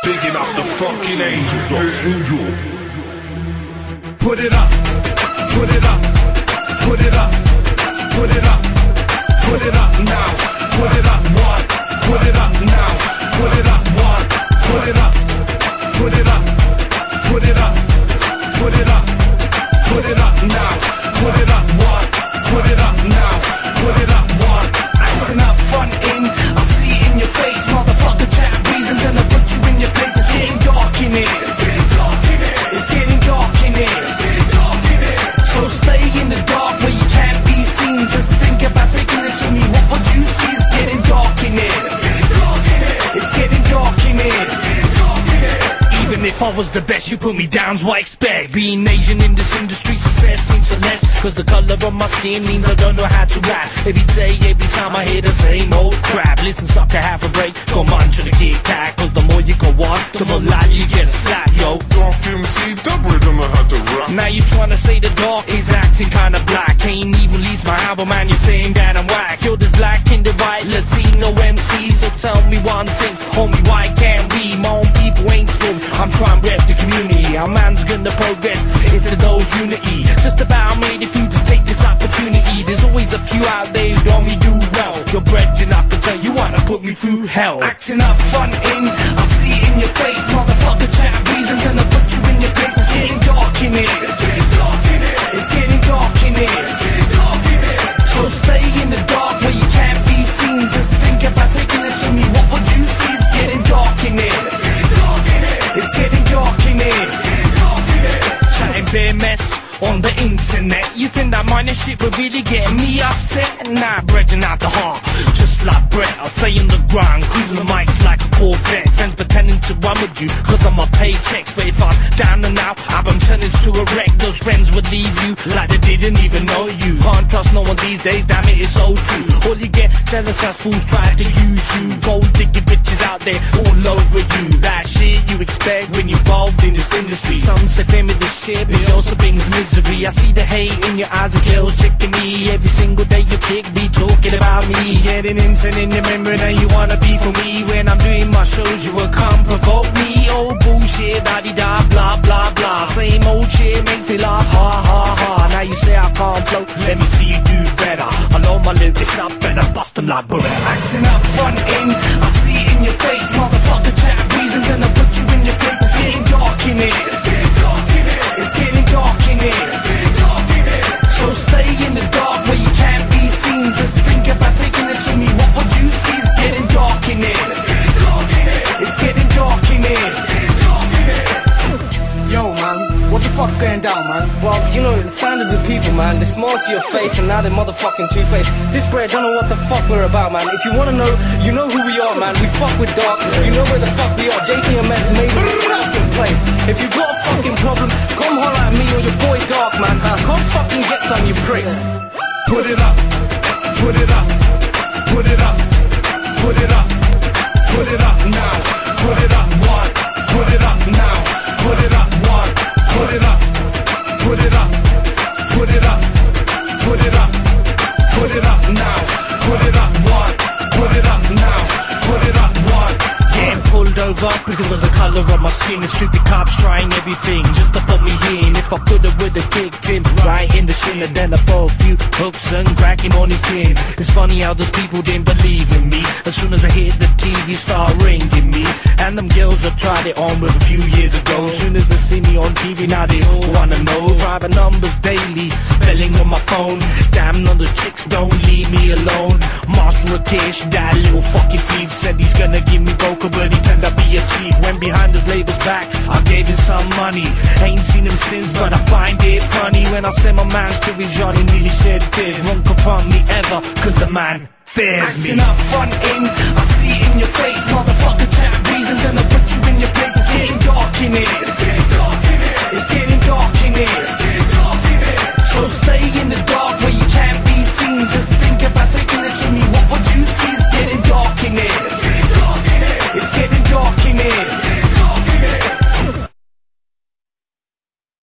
bigging up the fucking angel. Put it up, put it up, put it up, put it up, put it up now. Put it up, one, put it up now. Put it up, one, put it up, put it up, put it up, put it up, put it up now. Put it up, one, put it up now. Put it up, one. Acting up, frontin', I see it in your face, motherfucker. Chat reason, gonna put you in your place. It's getting dark in here. It's getting dark in here. It's getting dark in here. It's getting dark in here. So stay in the dark where you can't be seen. Just think about taking it to me. What would you see? It's getting dark in here. It's getting dark in here. It's getting dark in here. It's getting dark in here. Even if I was the best, you put me down's what I expect. Being Asian in this industry, success seems so less. Cause the color of my skin means I don't know how to rap. Every day, every time I hear the same old crap. Listen, sucker, have a break, go munch on the Kit Kat. Cause the more you go on, the more likely you get slapped, yo. Dark MC, the rhythm I had to rap. Now you tryna say the dark is acting kinda black. Can't even release my album and you're saying that I'm whack. You're this black in the white Latino MC. So tell me one thing, homie, why can't we? My own people ain't smooth, I'm trying to rep the community. Our man's gonna progress if there's no unity. Just about made it through to take this opportunity. There's always a few out there who don't do well. You're bridging up and tell you wanna put me through hell. Acting up, frontin', I see it in your face, motherfucker. Chat reason, gonna put you in your place. It's getting dark in here. It's getting dark in here. It's getting dark in here. It's getting dark in here. So stay in the dark where you can't be seen. Just think about taking it to me. What would you see? It's getting dark in here. It's getting dark in here. It's getting dark in here. It's getting dark in here. Chatting bare mess on the internet. You think that minor shit would really get me upset? Nah, bridging out the heart, just like Brett. I'll stay on the ground, cruising the mics like a Corvette. Friends pretending to run with you, cause I'm on paychecks. But if I'm down and out, album turns to a wreck. Those friends would leave you like they didn't even know you. Can't trust no one these days, damn it, it's so true. All you get jealous as fools try to use you. Gold digging bitches out there all over you. That shit you expect when you're involved in this industry. Some say fame is the shit, but it also brings misery. I see the hate in your eyes of girls checking me. Every single day your chick be talking about me. Getting instant in your memory and you wanna be for me. When I'm doing my shows you will come provoke me. Oh bullshit, da-di-da, blah blah blah. Same old shit make me laugh, ha ha ha. Now you say I can't flow, let me see you do better. I know my lyrics up, better bust them like butter. Acting up, frontin', I see it in your face, motherfucker. Chat reason, gonna put you in your place. It's getting dark in here. It's getting dark in here. It's getting dark in here. It's getting dark in here. So stay in the dark where you can't be seen. Just think about taking it to me. What would you see? It's getting dark in here. It's getting dark in here. It's getting dark in here. It's getting dark in here. Yo, man, what the fuck's going down, man? Well, you know, the standard of people, man, they smile to your face and now they're motherfucking two-faced. This bread don't know what the fuck we're about, man. If you wanna know, you know who we are, man. We fuck with dark, you know where the fuck we are. JTMS made it a fucking place. If you got a fucking problem, come holler at me or your boy Dark, man. Come fucking get some, you pricks. Put it up, put it up, put it up, put it up, put it up now. Put it up, one, put it up now. Put it up, one, put it up, put it up, put it up, put it up, put it up now. Put it up, one, put it up now. Put it up, one. Getting pulled over because of the color of my skin. The stupid cops trying everything just to put me in. If I could have would have kicked him right in the shin, and then I throw a few hooks and crack him on his chin. It's funny how those people didn't believe in me. As soon as I hit the TV, start ringing me. And them girls I tried it on with a few years ago. As soon as they see me on TV, now they all wanna know. Private numbers daily, belling on my phone. Damn, none of the chicks don't leave me alone. Master of Kish, that little fucking thief, said he's gonna give me broker, but he turned out to be a chief. When behind his label's back, I gave him some money. Ain't seen him since, but I find it funny when I send my mans to his yard and nearly shed tears. Won't confront me ever, cause the man fears me. Acting up, frontin', I see it in your face, motherfucker. Chat reason, gonna put you in your place. It's getting dark in here.